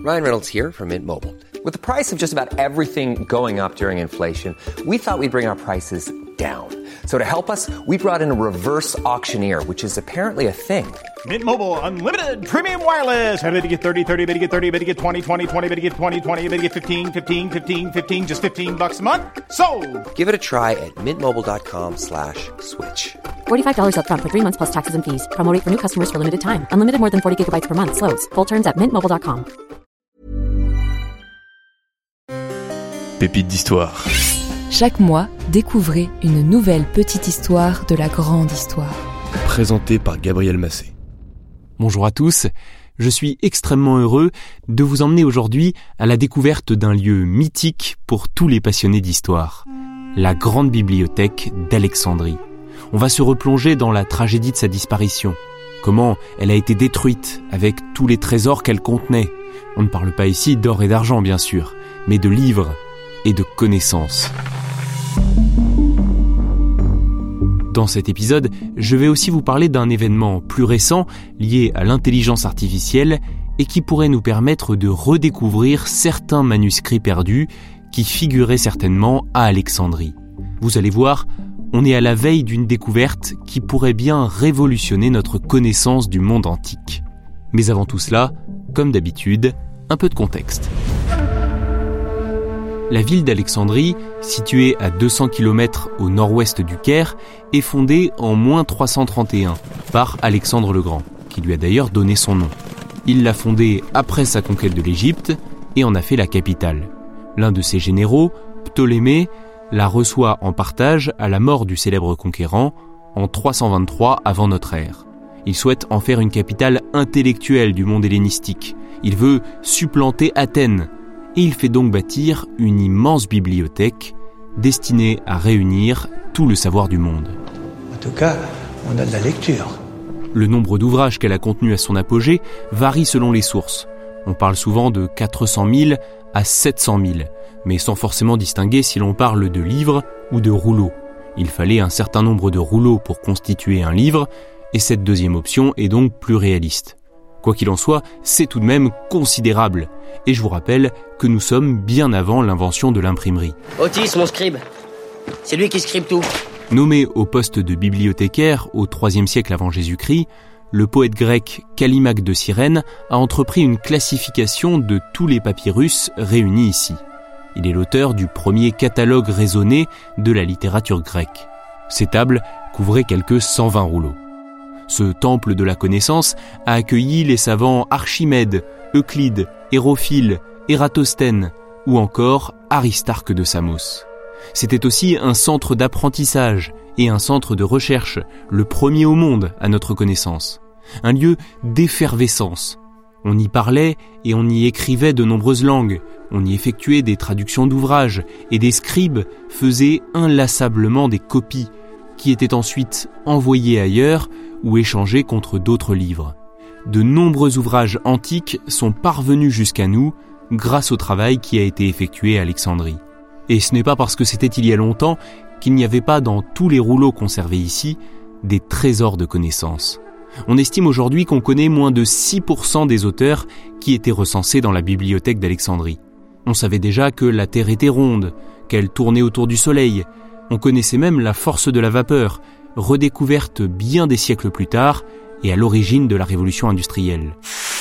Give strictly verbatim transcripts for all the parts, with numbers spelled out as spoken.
Ryan Reynolds here from Mint Mobile. With the price of just about everything going up during inflation, we thought we'd bring our prices down. So to help us, we brought in a reverse auctioneer, which is apparently a thing. Mint Mobile Unlimited Premium Wireless. How to get thirty, thirty, how to get thirty, how to get twenty, twenty, twenty, how to get twenty, twenty, how to get fifteen, fifteen, fifteen, fifteen, just fifteen bucks a month? Sold! Give it a try at mintmobile.com slash switch. forty-five dollars up front for three months plus taxes and fees. Promo rate for new customers for limited time. Unlimited more than forty gigabytes per month. Slows full terms at mint mobile dot com. Pépites d'histoire. Chaque mois, découvrez une nouvelle petite histoire de la grande histoire. Présentée par Gabriel Massé. Bonjour à tous, je suis extrêmement heureux de vous emmener aujourd'hui à la découverte d'un lieu mythique pour tous les passionnés d'histoire, la grande bibliothèque d'Alexandrie. On va se replonger dans la tragédie de sa disparition, comment elle a été détruite avec tous les trésors qu'elle contenait. On ne parle pas ici d'or et d'argent bien sûr, mais de livres et de connaissances. Dans cet épisode, je vais aussi vous parler d'un événement plus récent lié à l'intelligence artificielle et qui pourrait nous permettre de redécouvrir certains manuscrits perdus qui figuraient certainement à Alexandrie. Vous allez voir, on est à la veille d'une découverte qui pourrait bien révolutionner notre connaissance du monde antique. Mais avant tout cela, comme d'habitude, un peu de contexte. La ville d'Alexandrie, située à deux cents kilomètres au nord-ouest du Caire, est fondée en moins trois cent trente et un par Alexandre le Grand, qui lui a d'ailleurs donné son nom. Il l'a fondée après sa conquête de l'Égypte et en a fait la capitale. L'un de ses généraux, Ptolémée, la reçoit en partage à la mort du célèbre conquérant en trois cent vingt-trois avant notre ère. Il souhaite en faire une capitale intellectuelle du monde hellénistique. Il veut supplanter Athènes. Et il fait donc bâtir une immense bibliothèque destinée à réunir tout le savoir du monde. En tout cas, on a de la lecture. Le nombre d'ouvrages qu'elle a contenus à son apogée varie selon les sources. On parle souvent de quatre cent mille à sept cent mille, mais sans forcément distinguer si l'on parle de livres ou de rouleaux. Il fallait un certain nombre de rouleaux pour constituer un livre, et cette deuxième option est donc plus réaliste. Quoi qu'il en soit, c'est tout de même considérable. Et je vous rappelle que nous sommes bien avant l'invention de l'imprimerie. Otis, mon scribe. C'est lui qui scribe tout. Nommé au poste de bibliothécaire au troisième siècle avant Jésus-Christ, le poète grec Callimaque de Cyrène a entrepris une classification de tous les papyrus réunis ici. Il est l'auteur du premier catalogue raisonné de la littérature grecque. Ces tables couvraient quelques cent vingt rouleaux. Ce temple de la connaissance a accueilli les savants Archimède, Euclide, Hérophile, Ératosthène ou encore Aristarque de Samos. C'était aussi un centre d'apprentissage et un centre de recherche, le premier au monde à notre connaissance. Un lieu d'effervescence. On y parlait et on y écrivait de nombreuses langues, on y effectuait des traductions d'ouvrages et des scribes faisaient inlassablement des copies qui étaient ensuite envoyées ailleurs ou échangés contre d'autres livres. De nombreux ouvrages antiques sont parvenus jusqu'à nous grâce au travail qui a été effectué à Alexandrie. Et ce n'est pas parce que c'était il y a longtemps qu'il n'y avait pas dans tous les rouleaux conservés ici des trésors de connaissances. On estime aujourd'hui qu'on connaît moins de six pour cent des auteurs qui étaient recensés dans la bibliothèque d'Alexandrie. On savait déjà que la Terre était ronde, qu'elle tournait autour du Soleil. On connaissait même la force de la vapeur, redécouverte bien des siècles plus tard et à l'origine de la révolution industrielle.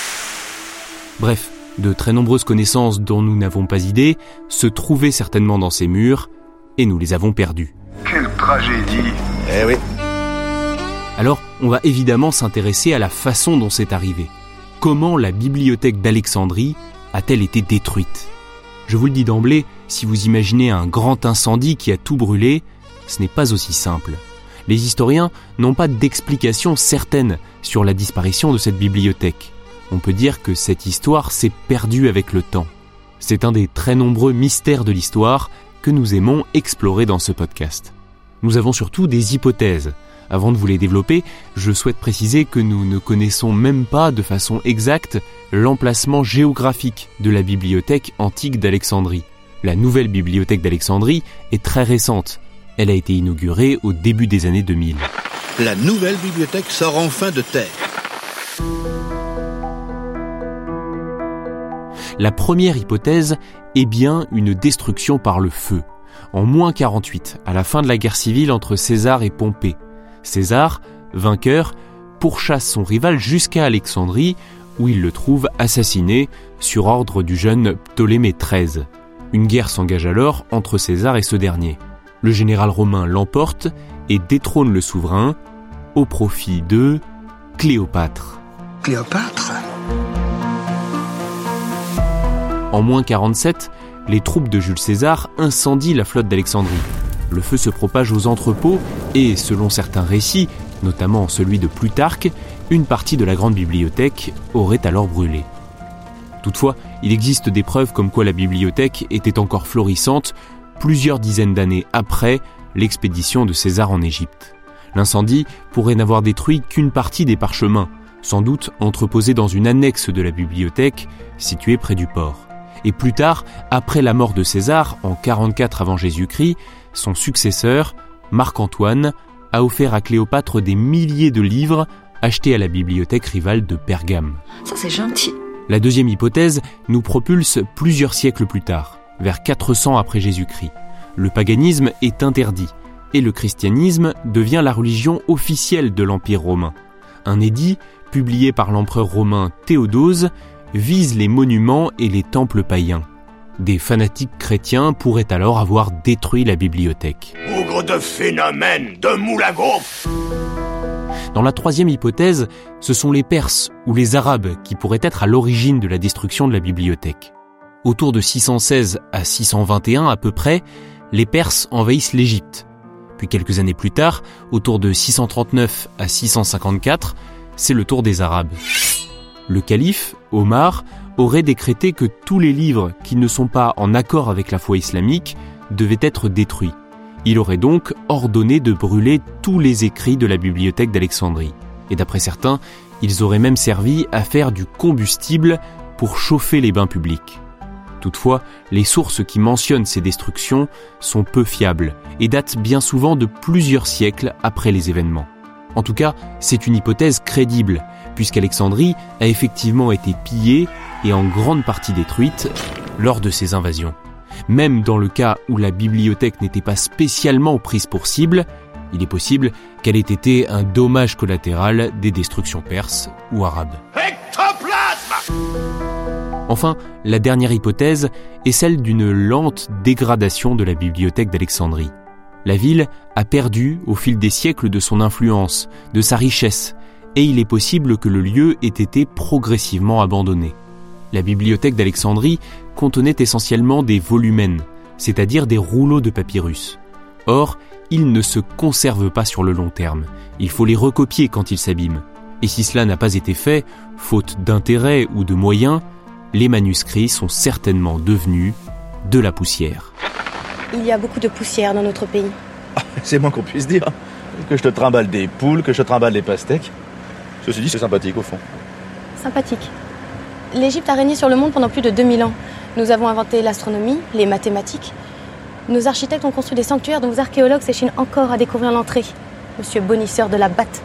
Bref, de très nombreuses connaissances dont nous n'avons pas idée se trouvaient certainement dans ces murs et nous les avons perdues. Quelle tragédie! Eh oui. Alors, on va évidemment s'intéresser à la façon dont c'est arrivé. Comment la bibliothèque d'Alexandrie a-t-elle été détruite? Je vous le dis d'emblée, si vous imaginez un grand incendie qui a tout brûlé, ce n'est pas aussi simple. Les historiens n'ont pas d'explication certaine sur la disparition de cette bibliothèque. On peut dire que cette histoire s'est perdue avec le temps. C'est un des très nombreux mystères de l'histoire que nous aimons explorer dans ce podcast. Nous avons surtout des hypothèses. Avant de vous les développer, je souhaite préciser que nous ne connaissons même pas de façon exacte l'emplacement géographique de la bibliothèque antique d'Alexandrie. La nouvelle bibliothèque d'Alexandrie est très récente. Elle a été inaugurée au début des années deux mille. La nouvelle bibliothèque sort enfin de terre. La première hypothèse est bien une destruction par le feu. En moins quarante-huit, à la fin de la guerre civile entre César et Pompée, César, vainqueur, pourchasse son rival jusqu'à Alexandrie, où il le trouve assassiné sur ordre du jeune Ptolémée treize. Une guerre s'engage alors entre César et ce dernier. Le général romain l'emporte et détrône le souverain au profit de Cléopâtre. Cléopâtre ? En moins quarante-sept, les troupes de Jules César incendient la flotte d'Alexandrie. Le feu se propage aux entrepôts et, selon certains récits, notamment celui de Plutarque, une partie de la grande bibliothèque aurait alors brûlé. Toutefois, il existe des preuves comme quoi la bibliothèque était encore florissante plusieurs dizaines d'années après l'expédition de César en Égypte. L'incendie pourrait n'avoir détruit qu'une partie des parchemins, sans doute entreposés dans une annexe de la bibliothèque située près du port. Et plus tard, après la mort de César, en quarante-quatre avant Jésus-Christ, son successeur, Marc-Antoine, a offert à Cléopâtre des milliers de livres achetés à la bibliothèque rivale de Pergame. Ça, c'est gentil. La deuxième hypothèse nous propulse plusieurs siècles plus tard, vers quatre cents après Jésus-Christ. Le paganisme est interdit et le christianisme devient la religion officielle de l'Empire romain. Un édit, publié par l'empereur romain Théodose, vise les monuments et les temples païens. Des fanatiques chrétiens pourraient alors avoir détruit la bibliothèque. Bougre de phénomène, de moule à gaufres. Dans la troisième hypothèse, ce sont les Perses ou les Arabes qui pourraient être à l'origine de la destruction de la bibliothèque. Autour de six cent seize à six cent vingt et un à peu près, les Perses envahissent l'Égypte. Puis quelques années plus tard, autour de six cent trente-neuf à six cent cinquante-quatre, c'est le tour des Arabes. Le calife, Omar, aurait décrété que tous les livres qui ne sont pas en accord avec la foi islamique devaient être détruits. Il aurait donc ordonné de brûler tous les écrits de la bibliothèque d'Alexandrie. Et d'après certains, ils auraient même servi à faire du combustible pour chauffer les bains publics. Toutefois, les sources qui mentionnent ces destructions sont peu fiables et datent bien souvent de plusieurs siècles après les événements. En tout cas, c'est une hypothèse crédible, puisqu'Alexandrie a effectivement été pillée et en grande partie détruite lors de ces invasions. Même dans le cas où la bibliothèque n'était pas spécialement prise pour cible, il est possible qu'elle ait été un dommage collatéral des destructions perses ou arabes. Ectoplasme ! Enfin, la dernière hypothèse est celle d'une lente dégradation de la bibliothèque d'Alexandrie. La ville a perdu au fil des siècles de son influence, de sa richesse, et il est possible que le lieu ait été progressivement abandonné. La bibliothèque d'Alexandrie contenait essentiellement des volumens, c'est-à-dire des rouleaux de papyrus. Or, ils ne se conservent pas sur le long terme. Il faut les recopier quand ils s'abîment. Et si cela n'a pas été fait, faute d'intérêt ou de moyens, les manuscrits sont certainement devenus de la poussière. Il y a beaucoup de poussière dans notre pays. Ah, c'est moins qu'on puisse dire. Que je te trimballe des poules, que je te trimballe des pastèques. Ceci dit, c'est sympathique au fond. Sympathique. L'Égypte a régné sur le monde pendant plus de deux mille ans. Nous avons inventé l'astronomie, les mathématiques. Nos architectes ont construit des sanctuaires dont vos archéologues s'échinent encore à découvrir l'entrée. Monsieur Bonisseur de la Batte.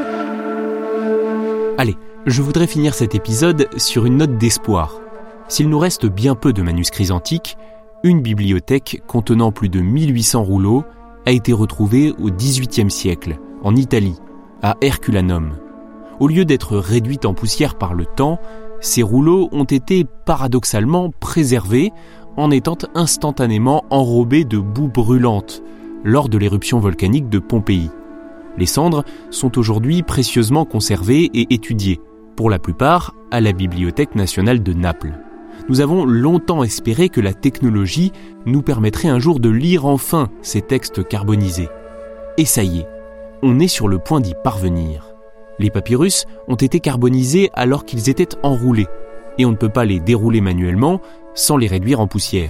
Allez, je voudrais finir cet épisode sur une note d'espoir. S'il nous reste bien peu de manuscrits antiques, une bibliothèque contenant plus de mille huit cents rouleaux a été retrouvée au dix-huitième siècle, en Italie, à Herculanum. Au lieu d'être réduite en poussière par le temps, ces rouleaux ont été paradoxalement préservés en étant instantanément enrobés de boue brûlante lors de l'éruption volcanique de Pompéi. Les cendres sont aujourd'hui précieusement conservées et étudiées, pour la plupart à la Bibliothèque nationale de Naples. Nous avons longtemps espéré que la technologie nous permettrait un jour de lire enfin ces textes carbonisés. Et ça y est, on est sur le point d'y parvenir. Les papyrus ont été carbonisés alors qu'ils étaient enroulés, et on ne peut pas les dérouler manuellement sans les réduire en poussière.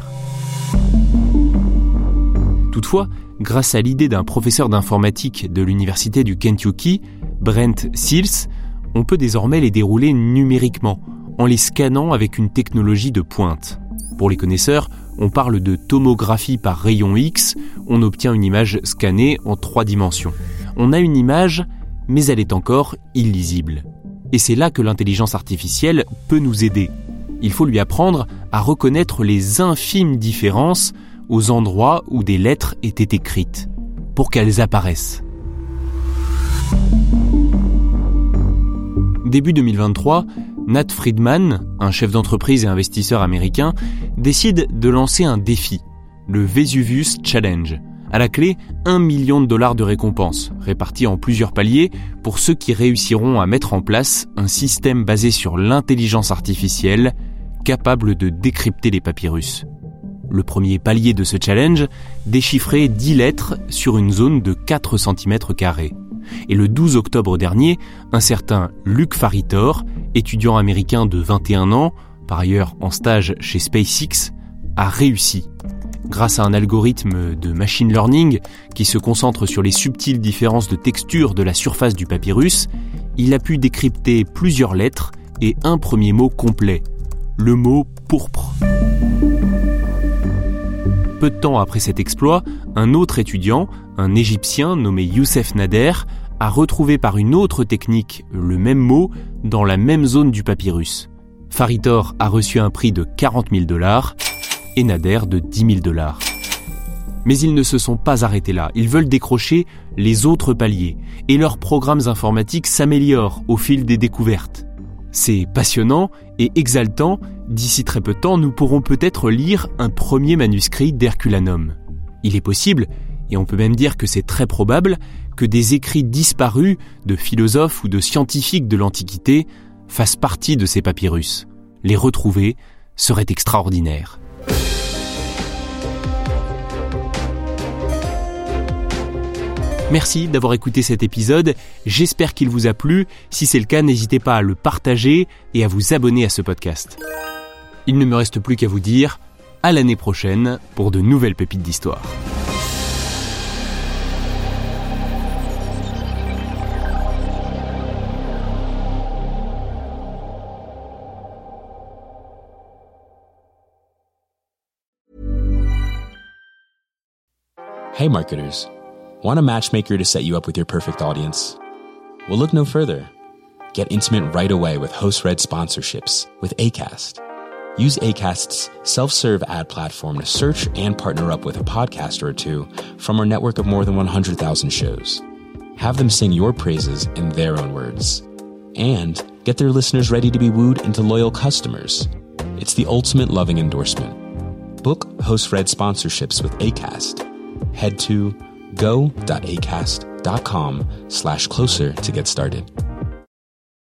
Toutefois, grâce à l'idée d'un professeur d'informatique de l'université du Kentucky, Brent Seals, on peut désormais les dérouler numériquement, en les scannant avec une technologie de pointe. Pour les connaisseurs, on parle de tomographie par rayon X, on obtient une image scannée en trois dimensions. On a une image, mais elle est encore illisible. Et c'est là que l'intelligence artificielle peut nous aider. Il faut lui apprendre à reconnaître les infimes différences aux endroits où des lettres étaient écrites, pour qu'elles apparaissent. Début deux mille vingt-trois, Nat Friedman, un chef d'entreprise et investisseur américain, décide de lancer un défi, le Vesuvius Challenge. À la clé, un million de dollars de récompenses, répartis en plusieurs paliers pour ceux qui réussiront à mettre en place un système basé sur l'intelligence artificielle, capable de décrypter les papyrus. Le premier palier de ce challenge déchiffrait dix lettres sur une zone de quatre centimètres carrés. Et le douze octobre dernier, un certain Luc Faritor, étudiant américain de vingt et un ans, par ailleurs en stage chez SpaceX, a réussi. Grâce à un algorithme de machine learning qui se concentre sur les subtiles différences de texture de la surface du papyrus, il a pu décrypter plusieurs lettres et un premier mot complet, le mot pourpre. Peu de temps après cet exploit, un autre étudiant, un Égyptien nommé Youssef Nader, a retrouvé par une autre technique le même mot dans la même zone du papyrus. Faritor a reçu un prix de quarante mille dollars et Nader de dix mille dollars. Mais ils ne se sont pas arrêtés là, ils veulent décrocher les autres paliers et leurs programmes informatiques s'améliorent au fil des découvertes. C'est passionnant et exaltant, d'ici très peu de temps nous pourrons peut-être lire un premier manuscrit d'Herculanum. Il est possible, et on peut même dire que c'est très probable, que des écrits disparus de philosophes ou de scientifiques de l'Antiquité fassent partie de ces papyrus. Les retrouver serait extraordinaire. Merci d'avoir écouté cet épisode, j'espère qu'il vous a plu. Si c'est le cas, n'hésitez pas à le partager et à vous abonner à ce podcast. Il ne me reste plus qu'à vous dire à l'année prochaine pour de nouvelles pépites d'histoire. Hey marketers, want a matchmaker to set you up with your perfect audience? Well, look no further. Get intimate right away with host-read sponsorships with Acast. Use Acast's self-serve ad platform to search and partner up with a podcaster or two from our network of more than one hundred thousand shows. Have them sing your praises in their own words. And get their listeners ready to be wooed into loyal customers. It's the ultimate loving endorsement. Book host-read sponsorships with Acast. Head to go.acast.com slash closer to get started.